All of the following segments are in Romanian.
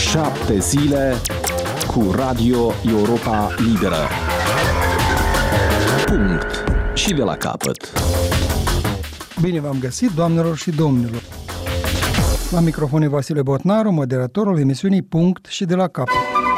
7 zile cu Radio Europa Liberă. Punct. Și de la capăt. Bine v-am găsit, doamnelor și domnilor. La microfon e Vasile Botnaru, moderatorul emisiunii Punct și de la capăt.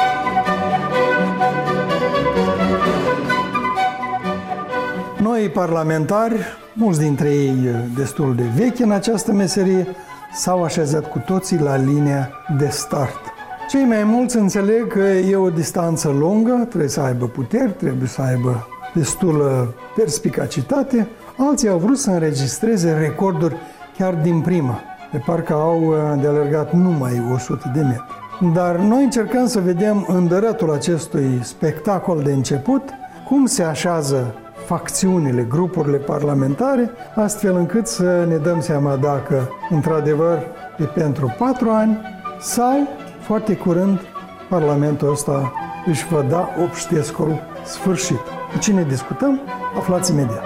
Noi parlamentari, mulți dintre ei destul de vechi în această meserie, s-au așezat cu toții la linia de start. Cei mai mulți înțeleg că e o distanță lungă, trebuie să aibă puteri, trebuie să aibă destulă perspicacitate. Alții au vrut să înregistreze recorduri chiar din prima, de parcă au de alergat numai 100 de metri. Dar noi încercăm să vedem în dărătul acestui spectacol de început cum se așează facțiunile, grupurile parlamentare, astfel încât să ne dăm seama dacă, într-adevăr, e pentru 4 ani sau, foarte curând, Parlamentul ăsta își va da obștescul sfârșit. Cu cine discutăm? Aflați imediat.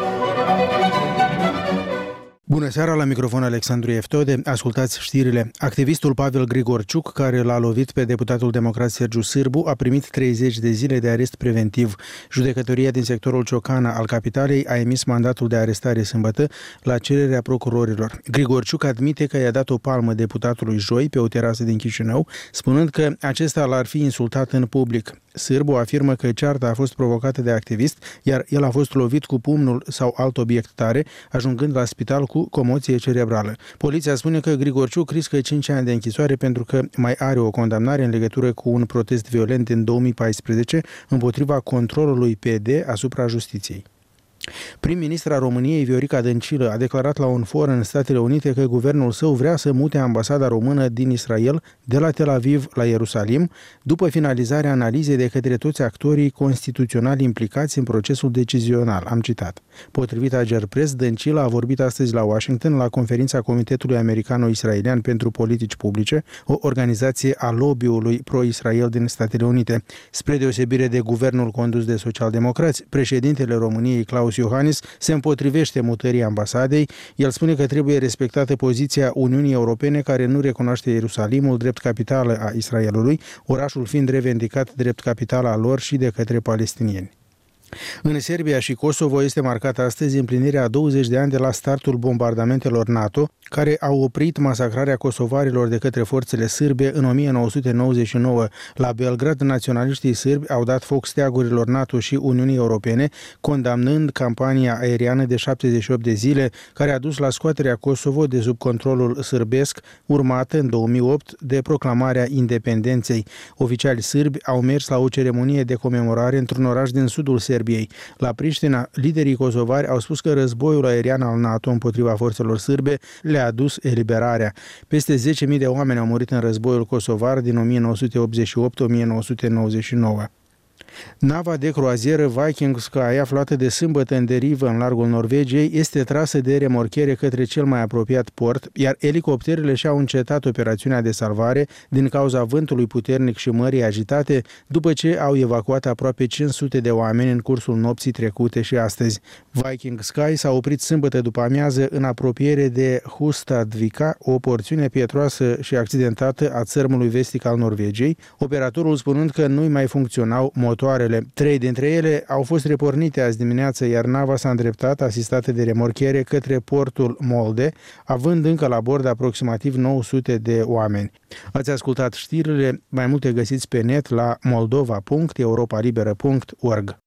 Bună seara, la microfon Alexandru Eftode. Ascultați știrile. Activistul Pavel Grigorciuc, care l-a lovit pe deputatul democrat Sergiu Sârbu, a primit 30 de zile de arest preventiv. Judecătoria din sectorul Ciocana al capitalei a emis mandatul de arestare sâmbătă la cererea procurorilor. Grigorciuc admite că i-a dat o palmă deputatului joi pe o terasă din Chișinău, spunând că acesta l-ar fi insultat în public. Sârbu afirmă că cearta a fost provocată de activist, iar el a fost lovit cu pumnul sau alt obiect tare, ajungând la spital cu comoție cerebrală. Poliția spune că Grigorciuc riscă 5 ani de închisoare pentru că mai are o condamnare în legătură cu un protest violent în 2014 împotriva controlului PD asupra justiției. Prim-ministra României, Viorica Dăncilă, a declarat la un for în Statele Unite că guvernul său vrea să mute ambasada română din Israel de la Tel Aviv la Ierusalim, după finalizarea analizei de către toți actorii constituționali implicați în procesul decizional. Am citat. Potrivit Ager Press, Dăncilă a vorbit astăzi la Washington la conferința Comitetului Americano-Israelian pentru Politici Publice, o organizație a lobby-ului pro-Israel din Statele Unite. Spre deosebire de guvernul condus de socialdemocrați, președintele României, Klaus Iohannis, se împotrivește mutării ambasadei. El spune că trebuie respectată poziția Uniunii Europene, care nu recunoaște Ierusalimul drept capitală a Israelului, orașul fiind revendicat drept capitala lor și de către palestinieni. În Serbia și Kosovo este marcată astăzi împlinirea a 20 de ani de la startul bombardamentelor NATO, care au oprit masacrarea kosovarilor de către forțele sârbe în 1999. La Belgrad, naționaliștii sârbi au dat foc steagurilor NATO și Uniunii Europene, condamnând campania aeriană de 78 de zile, care a dus la scoaterea Kosovo de sub controlul sârbesc, urmată în 2008 de proclamarea independenței. Oficiali sârbi au mers la o ceremonie de comemorare într-un oraș din sudul Serbiei. La Priștina, liderii kosovari au spus că războiul aerian al NATO împotriva forțelor sârbe le-a adus eliberarea. Peste 10.000 de oameni au murit în războiul kosovar din 1988-1999. Nava de croazieră Viking Sky, aflată de sâmbătă în derivă în largul Norvegiei, este trasă de remorchiere către cel mai apropiat port, iar elicopterele și-au încetat operațiunea de salvare din cauza vântului puternic și mării agitate, după ce au evacuat aproape 500 de oameni în cursul nopții trecute și astăzi. Viking Sky s-a oprit sâmbătă după amiază în apropiere de Hustadvika, o porțiune pietroasă și accidentată a țărmului vestic al Norvegiei, operatorul spunând că nu mai funcționau motoarele. 3 dintre ele au fost repornite azi dimineață, iar nava s-a îndreptat, asistată de remorchiere, către portul Molde, având încă la bord aproximativ 900 de oameni. Ați ascultat știrile, mai multe găsiți pe net la moldova.europalibera.org.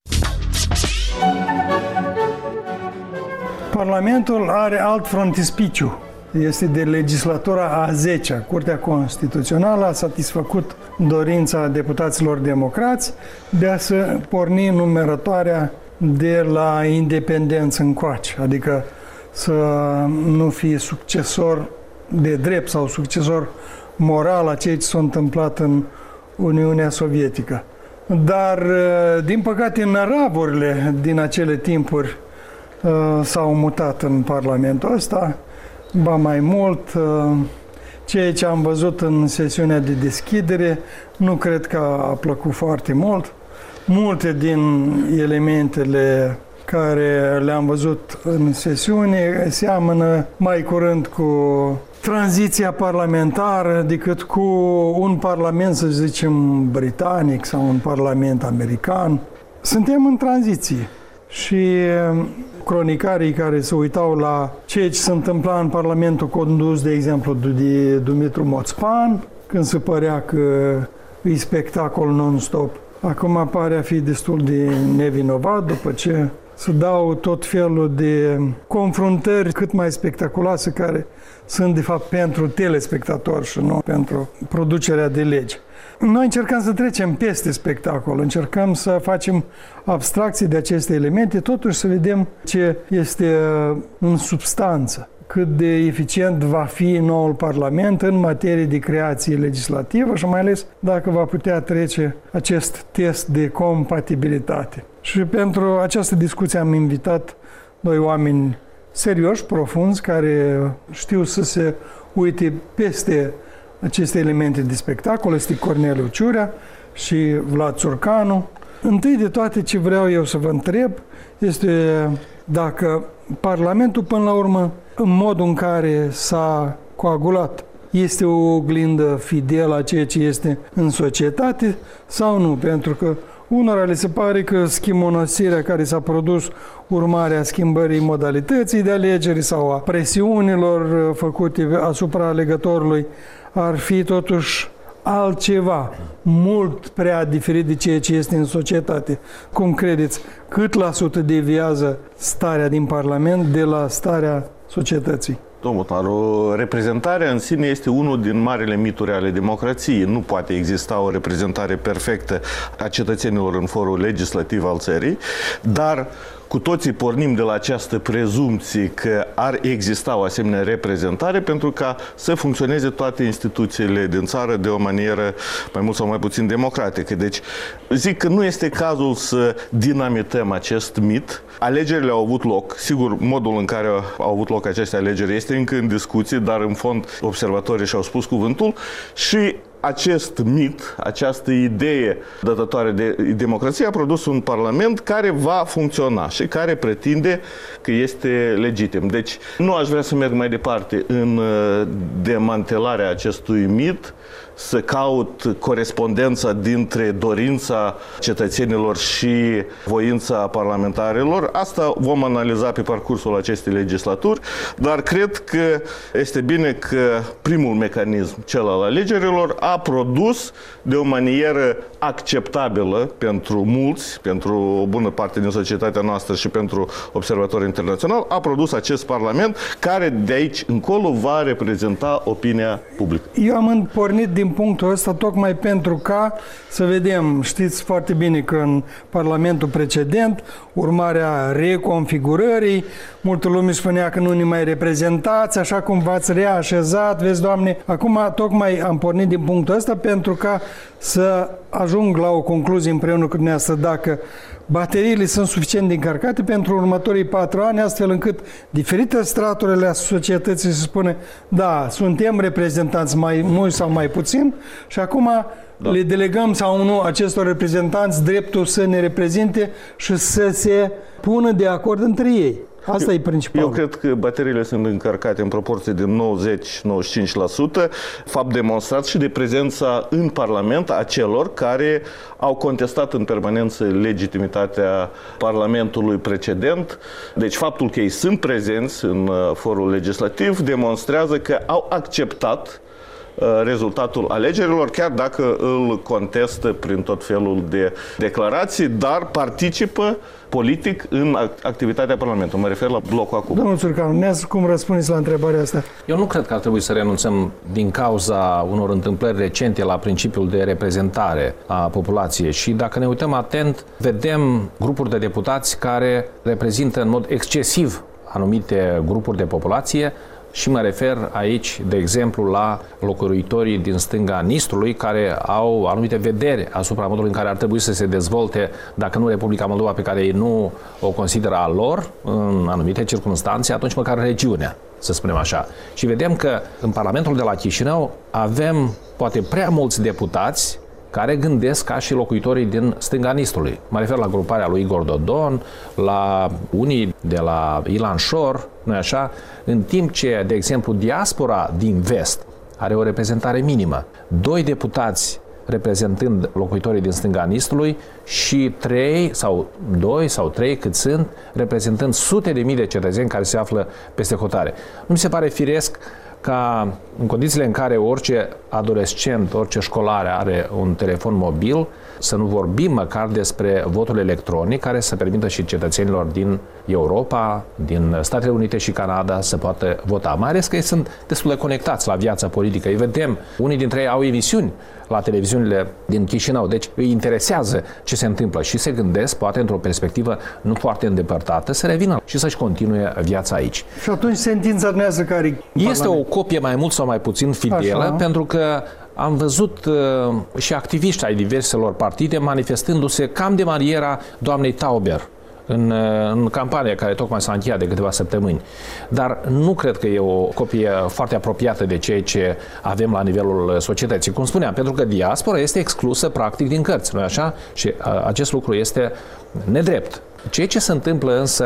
Parlamentul are alt frontispiciu. Este de legislatura a 10-a. Curtea Constituțională a satisfăcut dorința deputaților democrați de a se porni numerătoarea de la independență încoace, adică să nu fie succesor de drept sau succesor moral a ceea ce s-a întâmplat în Uniunea Sovietică. Dar, din păcate, năravurile din acele timpuri s-au mutat în Parlamentul ăsta. Ba mai mult, ceea ce am văzut în sesiunea de deschidere nu cred că a plăcut foarte mult. Multe din elementele care le-am văzut în sesiune seamănă mai curând cu tranziția parlamentară decât cu un parlament, să zicem, britanic sau un parlament american. Suntem în tranziție și cronicarii care se uitau la ceea ce se întâmpla în Parlamentul condus, de exemplu, de Dumitru Moțpan, când se părea că e spectacol non-stop, acum pare a fi destul de nevinovat după ce se dau tot felul de confruntări cât mai spectaculoase care sunt de fapt pentru telespectatori și nu pentru producerea de legi. Noi încercăm să trecem peste spectacol, încercăm să facem abstracții de aceste elemente, totuși să vedem ce este în substanță, cât de eficient va fi noul Parlament în materie de creație legislativă și mai ales dacă va putea trece acest test de compatibilitate. Și pentru această discuție am invitat doi oameni serioși, profunzi, care știu să se uite peste aceste elemente de spectacol. Este Corneliu Ciurea și Vlad Țurcanu. Întâi de toate ce vreau eu să vă întreb este dacă Parlamentul, până la urmă, în modul în care s-a coagulat, este o oglindă fidelă a ceea ce este în societate sau nu, pentru că unora le se pare că schimonosirea care s-a produs urmarea schimbării modalității de alegeri sau a presiunilor făcute asupra alegătorului ar fi totuși altceva, mult prea diferit de ceea ce este în societate. Cum credeți, cât la sută deviază starea din Parlament de la starea societății? Domnul Taru, reprezentarea în sine este unul din marile mituri ale democrației. Nu poate exista o reprezentare perfectă a cetățenilor în forul legislativ al țării, dar cu toții pornim de la această prezumție că ar exista o asemenea reprezentare pentru ca să funcționeze toate instituțiile din țară de o manieră mai mult sau mai puțin democratică. Deci zic că nu este cazul să dinamităm acest mit. Alegerile au avut loc. Sigur, modul în care au avut loc aceste alegeri este încă în discuție, dar în fond observatorii și-au spus cuvântul și acest mit, această idee dătătoare de democrație a produs un parlament care va funcționa și care pretinde că este legitim. Deci nu aș vrea să merg mai departe în demantelarea acestui mit, să caut corespondența dintre dorința cetățenilor și voința parlamentarilor. Asta vom analiza pe parcursul acestei legislaturi, dar cred că este bine că primul mecanism, cel al alegerilor, a produs de o manieră acceptabilă pentru mulți, pentru o bună parte din societatea noastră și pentru observatori internaționali, a produs acest parlament care de aici încolo va reprezenta opinia publică. Eu am pornit din punctul ăsta tocmai pentru ca să vedem, știți foarte bine că în Parlamentul precedent, urmarea reconfigurării, multă lume spunea că nu ne mai reprezentați, așa cum v-ați reașezat, vezi, Doamne, acum tocmai am pornit din punctul ăsta pentru ca să ajung la o concluzie împreună cu dumneavoastră dacă bateriile sunt suficient de încărcate pentru următorii 4 ani, astfel încât diferite straturi ale societății se spune, da, suntem reprezentanți mai mulți sau mai puțin și acum le delegăm sau nu acestor reprezentanți dreptul să ne reprezinte și să se pună de acord între ei. Asta e principalul. Eu cred că bateriile sunt încărcate în proporție de 90-95%, fapt demonstrat și de prezența în Parlament a celor care au contestat în permanență legitimitatea Parlamentului precedent. Deci faptul că ei sunt prezenți în forul legislativ demonstrează că au acceptat rezultatul alegerilor, chiar dacă îl contestă prin tot felul de declarații, dar participă politic în activitatea Parlamentului. Mă refer la blocul acum. Domnul Țurcanu, cum răspundeți la întrebarea asta? Eu nu cred că ar trebui să renunțăm din cauza unor întâmplări recente la principiul de reprezentare a populației și dacă ne uităm atent, vedem grupuri de deputați care reprezintă în mod excesiv anumite grupuri de populație. Și mă refer aici, de exemplu, la locuitorii din stânga Nistrului care au anumite vederi asupra modului în care ar trebui să se dezvolte, dacă nu Republica Moldova pe care ei nu o consideră a lor, în anumite circunstanțe, atunci măcar regiunea, să spunem așa. Și vedem că în Parlamentul de la Chișinău avem poate prea mulți deputați care gândesc ca și locuitorii din stânga Nistului. Mă refer la gruparea lui Igor Dodon, la unii de la Ilan Șor, nu-i așa? În timp ce, de exemplu, diaspora din vest are o reprezentare minimă. 2 deputați reprezentând locuitorii din stânga Nistului și 2 sau 3 cât sunt, reprezentând sute de mii de cetățeni care se află peste hotare. Nu mi se pare firesc ca în condițiile în care orice adolescent, orice școlar are un telefon mobil, să nu vorbim măcar despre votul electronic care să permită și cetățenilor din Europa, din Statele Unite și Canada să poată vota. Mai ales că ei sunt destul de conectați la viața politică. Îi vedem, unii dintre ei au emisiuni la televiziunile din Chișinău, deci îi interesează ce se întâmplă și se gândesc, poate într-o perspectivă nu foarte îndepărtată, să revină și să-și continue viața aici. Și atunci sentința dumneavoastră care este o copie mai mult sau mai puțin fidelă, așa, pentru că am văzut și activiști ai diverselor partide manifestându-se cam de maniera doamnei Tauber în campania care tocmai s-a încheiat de câteva săptămâni. Dar nu cred că e o copie foarte apropiată de ceea ce avem la nivelul societății. Cum spuneam, pentru că diaspora este exclusă practic din cărți, nu-i așa? Și acest lucru este nedrept. Ceea ce se întâmplă însă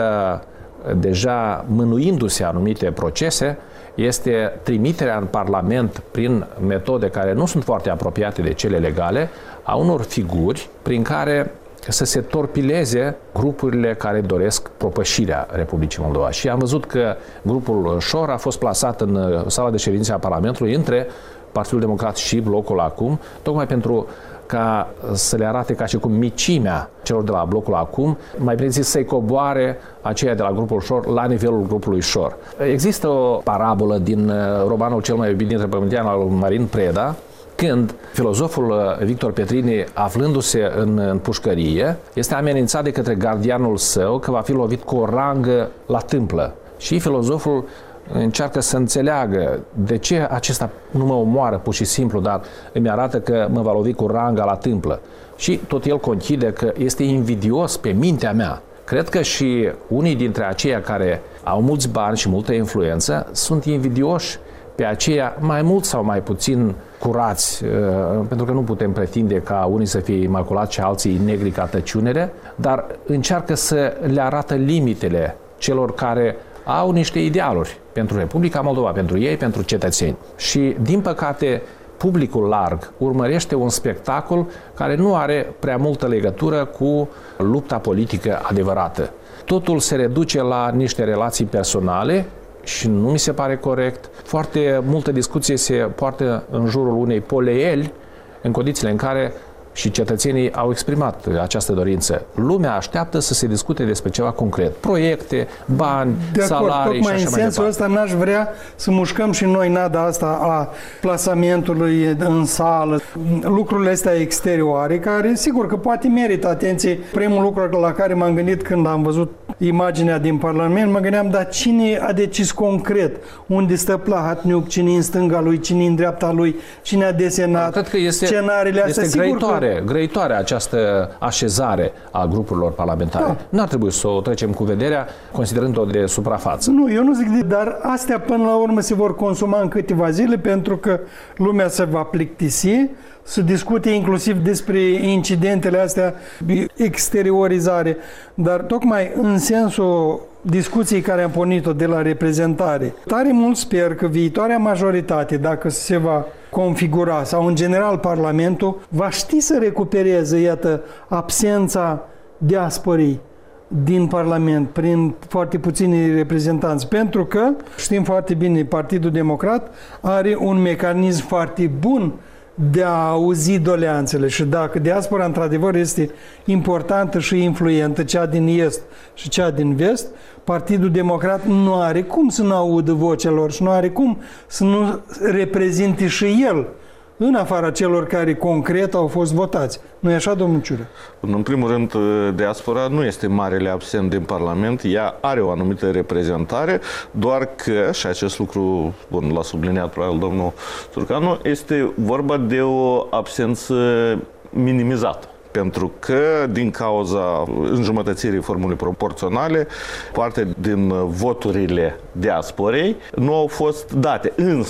deja mânuindu-se anumite procese este trimiterea în Parlament prin metode care nu sunt foarte apropiate de cele legale a unor figuri prin care să se torpileze grupurile care doresc propășirea Republicii Moldova. Și am văzut că grupul Șor a fost plasat în sala de ședințe a Parlamentului între Partidul Democrat și Blocul Acum, tocmai pentru ca să le arate ca și cum micimea celor de la Blocul Acum, mai bine zis să-i coboare aceia de la grupul Șor la nivelul grupului Șor. Există o parabolă din romanul cel mai iubit dintre pământeani al lui Marin Preda, când filozoful Victor Petrini, aflându-se în pușcărie, este amenințat de către gardianul său că va fi lovit cu o rangă la tâmplă. Și filozoful încearcă să înțeleagă de ce acesta nu mă omoară pur și simplu, dar îmi arată că mă va lovi cu ranga la tâmplă. Și tot el conchide că este invidios pe mintea mea. Cred că și unii dintre aceia care au mulți bani și multă influență sunt invidioși pe aceia mai mult sau mai puțin curați, pentru că nu putem pretinde ca unii să fie imaculați și alții negri ca tăciunere, dar încearcă să le arată limitele celor care au niște idealuri pentru Republica Moldova, pentru ei, pentru cetățeni. Și, din păcate, publicul larg urmărește un spectacol care nu are prea multă legătură cu lupta politică adevărată. Totul se reduce la niște relații personale și nu mi se pare corect. Foarte multă discuție se poartă în jurul unei poleieli în condițiile în care și cetățenii au exprimat această dorință. Lumea așteaptă să se discute despre ceva concret. Proiecte, bani, salarii și așa mai departe. Tocmai în sensul ăsta n-aș vrea să mușcăm și noi nada asta a plasamentului în sală. Lucrurile astea exterioare, care sigur că poate merită atenție. Primul lucru la care m-am gândit când am văzut imaginea din Parlament, mă gândeam, dar cine a decis concret? Unde stă Plahatniuc, cine în stânga lui, cine în dreapta lui, cine a desenat cred că scenariile astea? Este grăitoare această așezare a grupurilor parlamentare. Da. N-ar trebui să o trecem cu vederea, considerând-o de suprafață. Nu, eu nu zic, dar astea până la urmă se vor consuma în câteva zile, pentru că lumea se va plictisi să discute inclusiv despre incidentele astea, exteriorizare, dar tocmai în sensul discuției care am pornit-o de la reprezentare. Tare mult sper că viitoarea majoritate, dacă se va configura, sau în general Parlamentul, va ști să recupereze, iată, absența diasporii din Parlament, prin foarte puțini reprezentanți. Pentru că, știm foarte bine, Partidul Democrat are un mecanism foarte bun de a auzi doleanțele și dacă diaspora într-adevăr este importantă și influentă, cea din est și cea din vest, Partidul Democrat nu are cum să nu audă vocea lor și nu are cum să nu reprezinte și el în afara celor care concret au fost votați. Nu e așa, domnul Ciură? În primul rând, diaspora nu este marele absent din Parlament, ea are o anumită reprezentare, doar că, și acest lucru, bun, l-a subliniat probabil domnul Țurcanu, este vorba de o absență minimizată. Pentru că, din cauza înjumătățirii formulei proporționale, parte din voturile diasporei nu au fost date. Însă,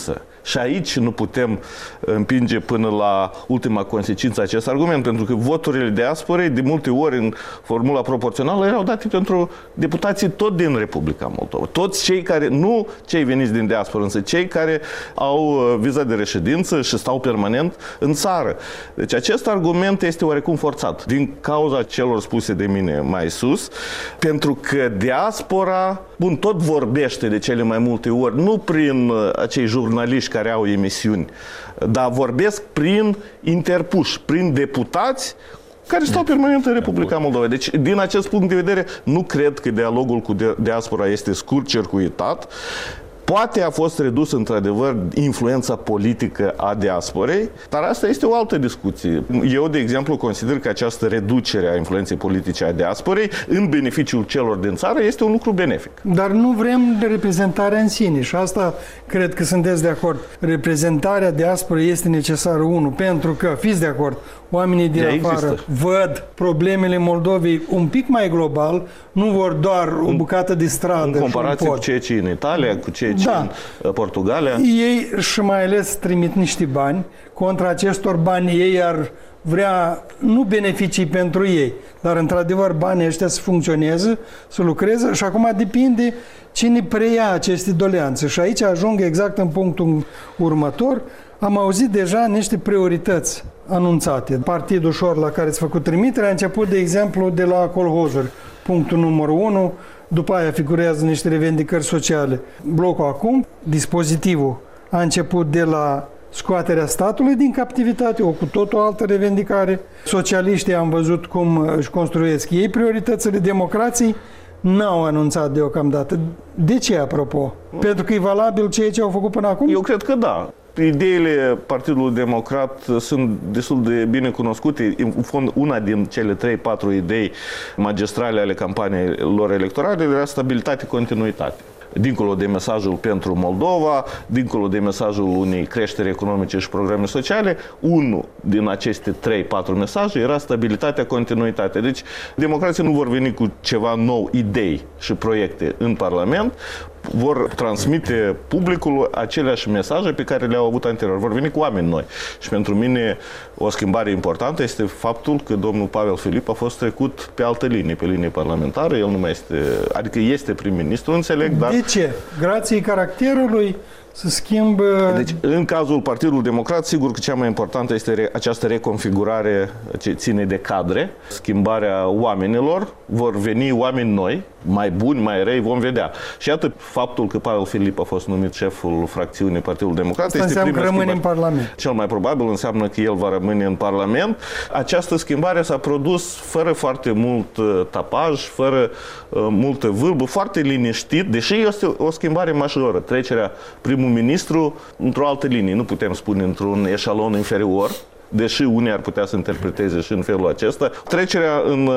Și aici nu putem împinge până la ultima consecință acest argument, pentru că voturile diasporei, de multe ori în formula proporțională, erau date pentru deputații tot din Republica Moldova. Toți cei care, nu cei veniți din diaspora, însă cei care au viza de reședință și stau permanent în țară. Deci acest argument este oarecum forțat din cauza celor spuse de mine mai sus, pentru că diaspora, tot vorbește de cele mai multe ori, nu prin acei jurnaliști care au emisiuni, dar vorbesc prin interpuși, prin deputați care stau permanent în Republica Moldova. Deci, din acest punct de vedere, nu cred că dialogul cu diaspora este scurt-circuitat. Poate a fost redus, într-adevăr, influența politică a diasporei, dar asta este o altă discuție. Eu, de exemplu, consider că această reducere a influenței politice a diasporei în beneficiul celor din țară este un lucru benefic. Dar nu vrem reprezentarea în sine și asta cred că sunteți de acord. Reprezentarea diasporei este necesară, pentru că, fiți de acord, oamenii din afară văd problemele Moldovei un pic mai global, nu vor doar o bucată de stradă. În comparație cu ceea ce în Italia, cu ceea ce în Portugalia. Ei și mai ales trimit niște bani. Contra acestor bani ei ar vrea nu beneficii pentru ei, dar într-adevăr banii ăștia să funcționeze, să lucreze și acum depinde cine preia aceste doleanțe. Și aici ajung exact în punctul următor. Am auzit deja niște priorități anunțate. Partidul ușor la care ați făcut trimitere a început, de exemplu, de la colhozuri, punctul numărul 1, după aia figurează niște revendicări sociale. Blocul acum, dispozitivul, a început de la scoaterea statului din captivitate, o cu totul altă revendicare. Socialiștii am văzut cum își construiesc ei prioritățile, democrații n-au anunțat deocamdată. De ce, apropo? Pentru că e valabil ceea ce au făcut până acum? Eu cred că da. Ideile Partidului Democrat sunt destul de bine cunoscute. În fond, una din cele 3-4 idei magistrale ale campaniei lor electorale era stabilitate, continuitate. Dincolo de mesajul pentru Moldova, dincolo de mesajul unei creșteri economice și programe sociale, unul din aceste 3-4 mesaje era stabilitatea, continuitatea. Deci, democrații nu vor veni cu ceva nou, idei și proiecte în Parlament, vor transmite publicul aceleași mesaje pe care le-au avut anterior. Vor veni cu oameni noi. Și pentru mine o schimbare importantă este faptul că domnul Pavel Filip a fost trecut pe altă linie, pe linie parlamentară. El nu mai este, adică este prim-ministru, înțeleg, dar... De ce? Grație caracterului se schimbă... Deci, în cazul Partidului Democrat, sigur că cea mai importantă este această reconfigurare ce ține de cadre, schimbarea oamenilor, vor veni oameni noi, mai buni, mai răi, vom vedea. Și iată faptul că Pavel Filip a fost numit șeful fracțiunii Partidului Democrat. Asta înseamnă că rămâne în Parlament. Cel mai probabil înseamnă că el va rămâne în Parlament. Această schimbare s-a produs fără foarte mult tapaj, fără multă vârbă, foarte liniștit, deși este o schimbare majoră. Trecerea primul ministru într-o altă linie, nu putem spune într-un eșalon inferior, deși unii ar putea să interpreteze și în felul acesta, trecerea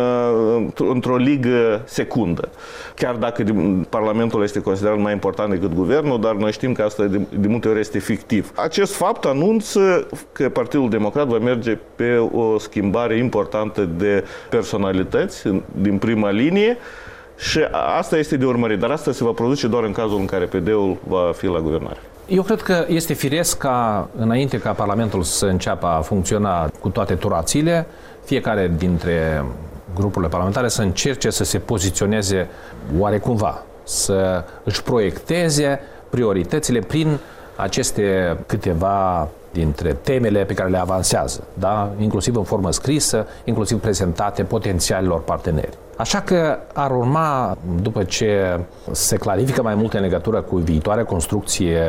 într-o ligă secundă. Chiar dacă Parlamentul este considerat mai important decât guvernul, dar noi știm că asta de multe ori este fictiv. Acest fapt anunță că Partidul Democrat va merge pe o schimbare importantă de personalități din prima linie și asta este de urmărit, dar asta se va produce doar în cazul în care PD-ul va fi la guvernare. Eu cred că este firesc ca, înainte ca Parlamentul să înceapă a funcționa cu toate turațiile, fiecare dintre grupurile parlamentare să încerce să se poziționeze oarecumva, să își proiecteze prioritățile prin aceste câteva dintre temele pe care le avansează, da? Inclusiv în formă scrisă, inclusiv prezentate potențialilor parteneri. Așa că ar urma, după ce se clarifică mai multe în legătură cu viitoarea construcție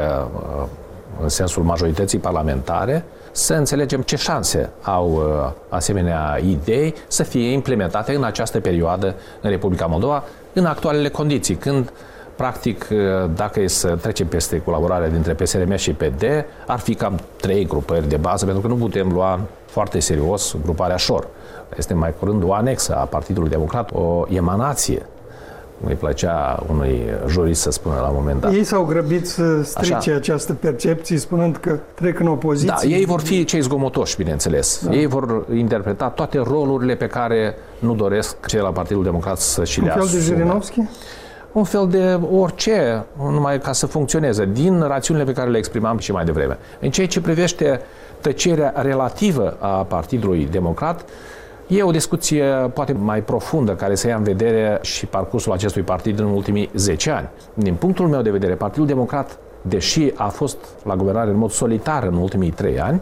în sensul majorității parlamentare, să înțelegem ce șanse au asemenea idei să fie implementate în această perioadă în Republica Moldova, în actualele condiții, când practic, dacă e să trecem peste colaborarea dintre PSRM și PD, ar fi cam 3 grupări de bază, pentru că nu putem lua foarte serios gruparea Șor. Este mai curând o anexă a Partidului Democrat, o emanație. Îi plăcea unui jurist să spună la un moment dat. Ei s-au grăbit să strice această percepție, spunând că trec în opoziție. Da, ei vor fi cei zgomotoși, bineînțeles. Da. Ei vor interpreta toate rolurile pe care nu doresc cei la Partidul Democrat să și le asume. Un fel de Jirinovski? un fel de orice, numai ca să funcționeze, din rațiunile pe care le exprimam și mai devreme. În ceea ce privește tăcerea relativă a Partidului Democrat, e o discuție poate mai profundă care să ia în vedere și parcursul acestui partid în ultimii 10 ani. Din punctul meu de vedere, Partidul Democrat, deși a fost la guvernare în mod solitar în ultimii 3 ani,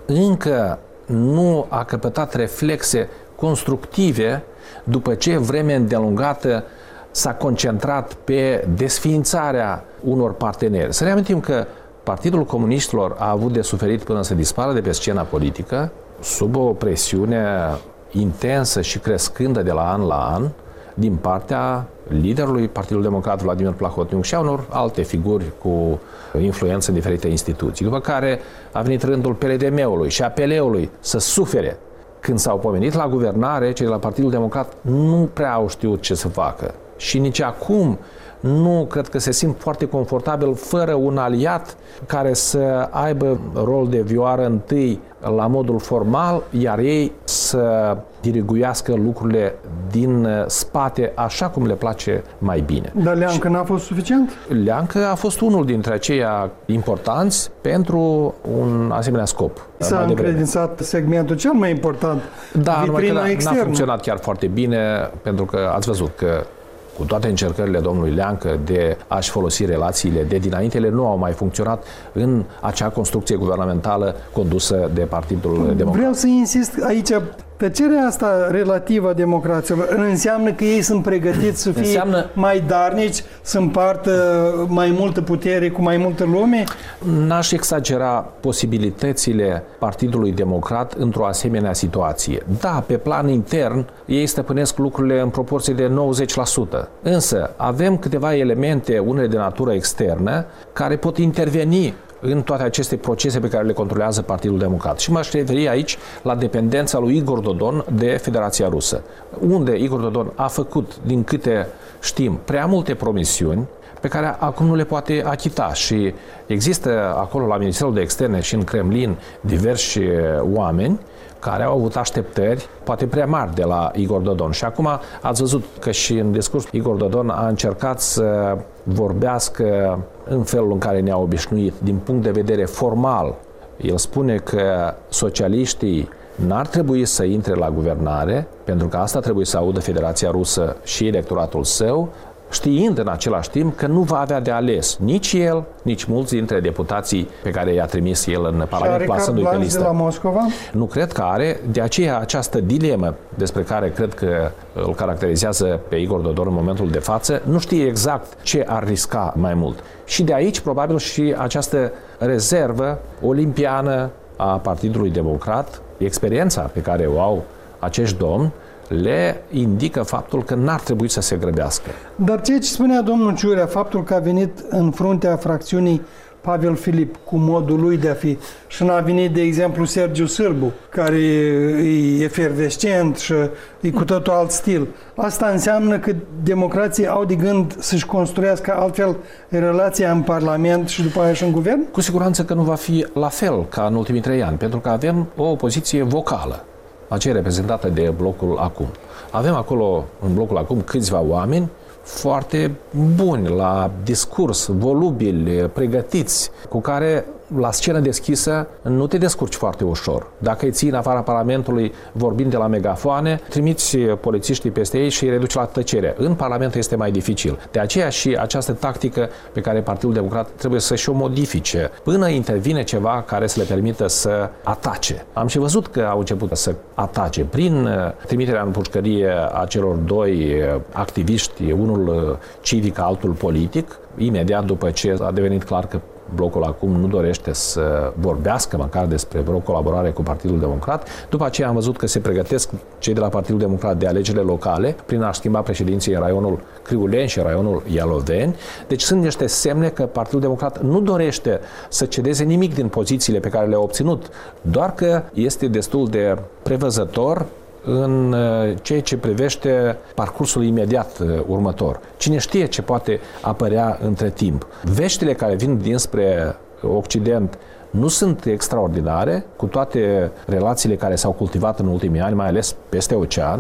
încă nu a căpătat reflexe constructive după ce vreme îndelungată s-a concentrat pe desființarea unor parteneri. Să reamintim că Partidul Comuniștilor a avut de suferit până să dispară de pe scena politică sub o presiune intensă și crescândă de la an din partea liderului Partidului Democrat Vladimir Plahotniuc și a unor alte figuri cu influență în diferite instituții. După care a venit rândul PLDM-ului și a PL-ului să sufere. Când s-au pomenit la guvernare, cei de la Partidul Democrat nu prea au știut ce să facă. Și nici acum nu cred că se simt foarte confortabil fără un aliat care să aibă rol de vioară întâi la modul formal, iar ei să diriguiască lucrurile din spate așa cum le place mai bine. Dar Leancă n-a fost suficient? Leancă a fost unul dintre aceia importanți pentru un asemenea scop. S-a încredințat segmentul cel mai important, vitrina externă. N-a funcționat chiar foarte bine, pentru că ați văzut că cu toate încercările domnului Leancă de a-și folosi relațiile de dinainte, ele nu au mai funcționat în acea construcție guvernamentală condusă de Partidul Democrat. Vreau să insist aici, tăcerea asta relativă a democraților înseamnă că ei sunt pregătiți să fie mai darnici, să împartă mai multă putere cu mai multă lume? N-aș exagera posibilitățile Partidului Democrat într-o asemenea situație. Da, pe plan intern, ei stăpânesc lucrurile în proporție de 90%. Însă, avem câteva elemente, unele de natură externă, care pot interveni în toate aceste procese pe care le controlează Partidul Democrat. Și m-aș referi aici la dependența lui Igor Dodon de Federația Rusă, unde Igor Dodon a făcut, din câte știm, prea multe promisiuni pe care acum nu le poate achita și există acolo la Ministerul de Externe și în Kremlin diversi oameni care au avut așteptări poate prea mari de la Igor Dodon. Și acum ați văzut că și în discurs Igor Dodon a încercat să vorbească în felul în care ne-a obișnuit, din punct de vedere formal. El spune că socialiștii n-ar trebui să intre la guvernare, pentru că asta trebuie să audă Federația Rusă și electoratul său, știind în același timp că nu va avea de ales nici el, nici mulți dintre deputații pe care i-a trimis el în Parlament, plasându-i pe listă. De la Moscova? Nu cred că are, de aceea această dilemă despre care cred că îl caracterizează pe Igor Dodon în momentul de față, nu știe exact ce ar risca mai mult. Și de aici probabil și această rezervă olimpiană a Partidului Democrat, experiența pe care o au acești domni, le indică faptul că n-ar trebui să se grăbească. Dar ceea ce spunea domnul Ciurea, faptul că a venit în fruntea fracțiunii Pavel Filip cu modul lui de a fi și n-a venit, de exemplu, Sergiu Sârbu, care e efervescent și e cu totul alt stil. Asta înseamnă că democrații au de gând să-și construiască altfel relația în Parlament și după aia și în guvern? Cu siguranță că nu va fi la fel ca în ultimii 3 ani, pentru că avem o opoziție vocală, aceea reprezentată de Blocul Acum. Avem acolo, în Blocul Acum, câțiva oameni foarte buni la discurs, volubili, pregătiți, cu care la scenă deschisă nu te descurci foarte ușor. Dacă îi ții în afara Parlamentului vorbind de la megafoane, trimiți polițiștii peste ei și îi reduci la tăcere. În Parlament este mai dificil. De aceea și această tactică pe care Partidul Democrat trebuie să-și o modifice până intervine ceva care să le permită să atace. Am și văzut că au început să atace prin trimiterea în pușcărie a celor 2 activiști, unul civic, altul politic, imediat după ce a devenit clar că Blocul Acum nu dorește să vorbească măcar despre vreo colaborare cu Partidul Democrat. După aceea am văzut că se pregătesc cei de la Partidul Democrat de alegerile locale prin a schimba președinții în raionul Criuleni și în raionul Ialoveni. Deci sunt niște semne că Partidul Democrat nu dorește să cedeze nimic din pozițiile pe care le-a obținut, doar că este destul de prevăzător în ceea ce privește parcursul imediat următor. Cine știe ce poate apărea între timp. Veștile care vin dinspre Occident nu sunt extraordinare, cu toate relațiile care s-au cultivat în ultimii ani, mai ales peste ocean,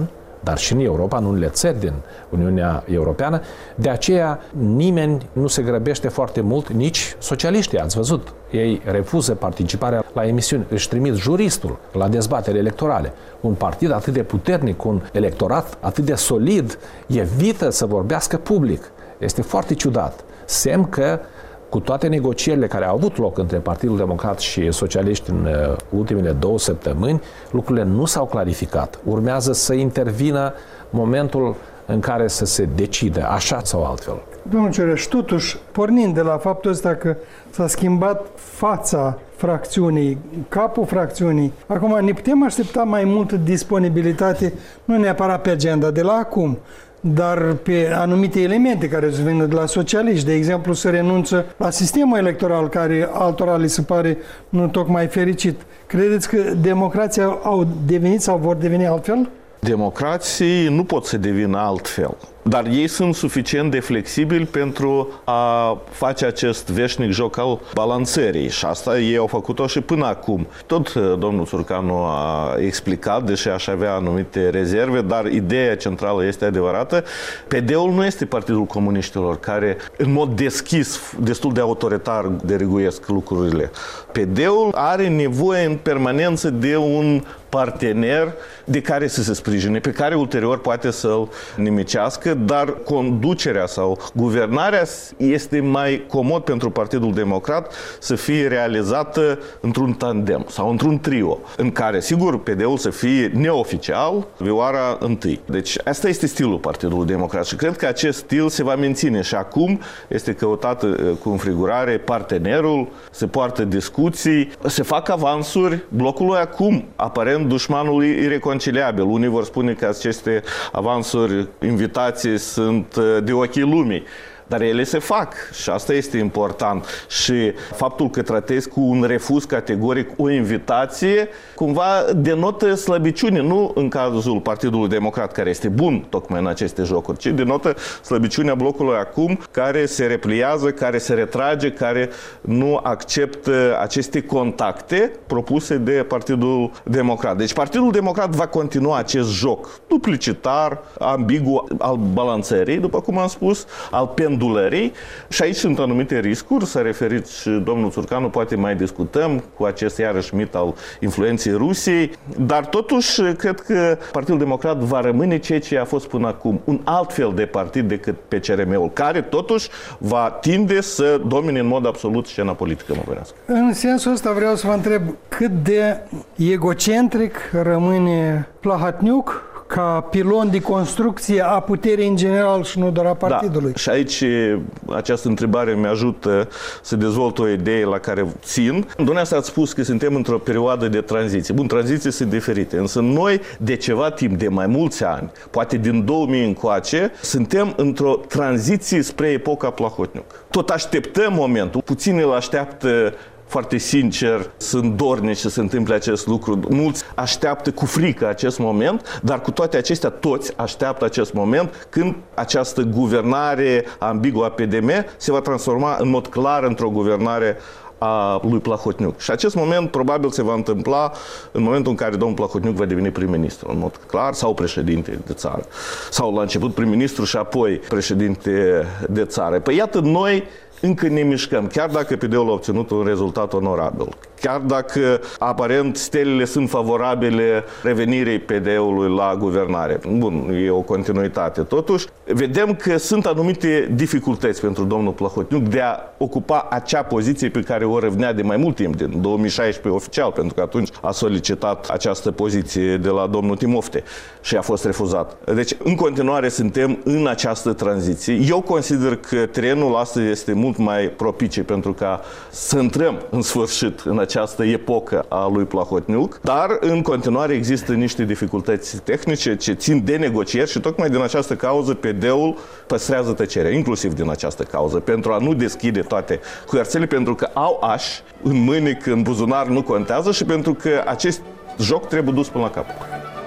dar și în Europa, în unele țări din Uniunea Europeană. De aceea nimeni nu se grăbește foarte mult, nici socialiștii, ați văzut. Ei refuză participarea la emisiuni, își trimit juristul la dezbateri electorale. Un partid atât de puternic, un electorat atât de solid, evită să vorbească public. Este foarte ciudat. Semn că cu toate negocierile care au avut loc între Partidul Democrat și Socialiști în ultimele 2 săptămâni, lucrurile nu s-au clarificat. Urmează să intervină momentul în care să se decide, așa sau altfel. Domnul Ciureș, totuși, pornind de la faptul ăsta că s-a schimbat fața fracțiunii, capul fracțiunii, acum ne putem aștepta mai multă disponibilitate, nu neapărat pe agenda de la acum, dar pe anumite elemente care îți vin de la socialiști, de exemplu, să renunță la sistemul electoral care altora li se pare nu tocmai fericit. Credeți că democrația au devenit sau vor deveni altfel? Democrații nu pot să devină altfel, dar ei sunt suficient de flexibili pentru a face acest veșnic joc al balanțării și asta ei au făcut-o și până acum. Tot domnul Țurcanu a explicat, deși aș avea anumite rezerve, dar ideea centrală este adevărată. PD-ul nu este Partidul Comuniștilor, care în mod deschis, destul de autoritar, deriguiesc lucrurile. PD-ul are nevoie în permanență de un partener de care să se sprijine, pe care ulterior poate să-l nimicească, dar conducerea sau guvernarea este mai comod pentru Partidul Democrat să fie realizată într-un tandem sau într-un trio, în care, sigur, PD-ul să fie neoficial, vioara întâi. Deci, asta este stilul Partidului Democrat și cred că acest stil se va menține și acum este căutat cu înfrigurare partenerul, se poartă discuții, se fac avansuri blocului acum, aparent dușmanul ireconciliabil. Unii vor spune că aceste avansuri, invitații sunt de ochii lumii. Dar ele se fac și asta este important. Și faptul că tratezi cu un refuz categoric o invitație, cumva denotă slăbiciune, nu în cazul Partidului Democrat, care este bun tocmai în aceste jocuri, ci denotă slăbiciunea blocului acum, care se repliază, care se retrage, care nu acceptă aceste contacte propuse de Partidul Democrat. Deci Partidul Democrat va continua acest joc duplicitar, ambigu al balanțării, după cum am spus, al pendulării și aici sunt anumite riscuri, s-a referit și domnul Țurcanu, poate mai discutăm cu acest iarăși mit al influenței Rusiei, dar totuși cred că Partidul Democrat va rămâne ceea ce a fost până acum, un alt fel de partid decât PCRM-ul, care totuși va tinde să domine în mod absolut scena politică moldovenească. În sensul ăsta vreau să vă întreb cât de egocentric rămâne Plahotniuc ca pilon de construcție a puterii în general și nu doar a partidului. Da, și aici această întrebare mi ajută să dezvolt o idee la care țin. Dumneavoastră ați spus că suntem într-o perioadă de tranziție. Bun, tranziții sunt diferite, însă noi de ceva timp, de mai mulți ani, poate din 2000 încoace, suntem într-o tranziție spre epoca Plahotniuc. Tot așteptăm momentul, puțini îl așteaptă foarte sincer, sunt dornici să se întâmple acest lucru. Mulți așteaptă cu frică acest moment, dar cu toate acestea, toți așteaptă acest moment când această guvernare ambiguă a PDM se va transforma în mod clar într-o guvernare a lui Plahotniuc. Și acest moment probabil se va întâmpla în momentul în care domnul Plahotniuc va deveni prim-ministru, în mod clar, sau președinte de țară. Sau la început prim-ministru și apoi președinte de țară. Păi iată, noi încă ne mișcăm, chiar dacă PD-ul a obținut un rezultat onorabil. Chiar dacă, aparent, stelele sunt favorabile revenirii PD-ului la guvernare. Bun, e o continuitate. Totuși, vedem că sunt anumite dificultăți pentru domnul Plahotniuc de a ocupa acea poziție pe care o revnea de mai mult timp, din 2016 oficial, pentru că atunci a solicitat această poziție de la domnul Timofte și a fost refuzat. Deci, în continuare, suntem în această tranziție. Eu consider că terenul astăzi este mult mai propice pentru ca să intrăm în sfârșit în această epocă a lui Plahotniuc, dar în continuare există niște dificultăți tehnice ce țin de negocieri și tocmai din această cauză PD-ul păstrează tăcerea, inclusiv din această cauză, pentru a nu deschide toate cuierțele, pentru că au ași în mânic, în buzunar, nu contează și pentru că acest joc trebuie dus până la capăt.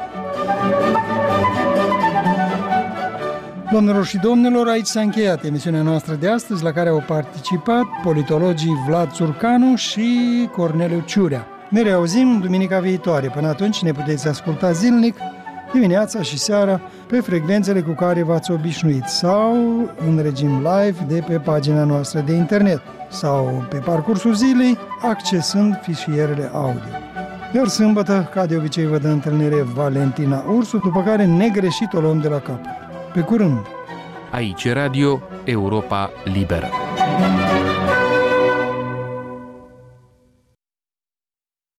Doamnelor și domnilor, aici s-a încheiat emisiunea noastră de astăzi, la care au participat politologii Vlad Țurcanu și Corneliu Ciurea. Ne reauzim duminica viitoare. Până atunci ne puteți asculta zilnic dimineața și seara pe frecvențele cu care v-ați obișnuit sau în regim live de pe pagina noastră de internet sau pe parcursul zilei accesând fișierele audio. Iar sâmbătă, ca de obicei, vă dă întâlnire Valentina Ursu, după care negreșit o luăm de la capăt. Pe curând! Aici Radio Europa Liberă.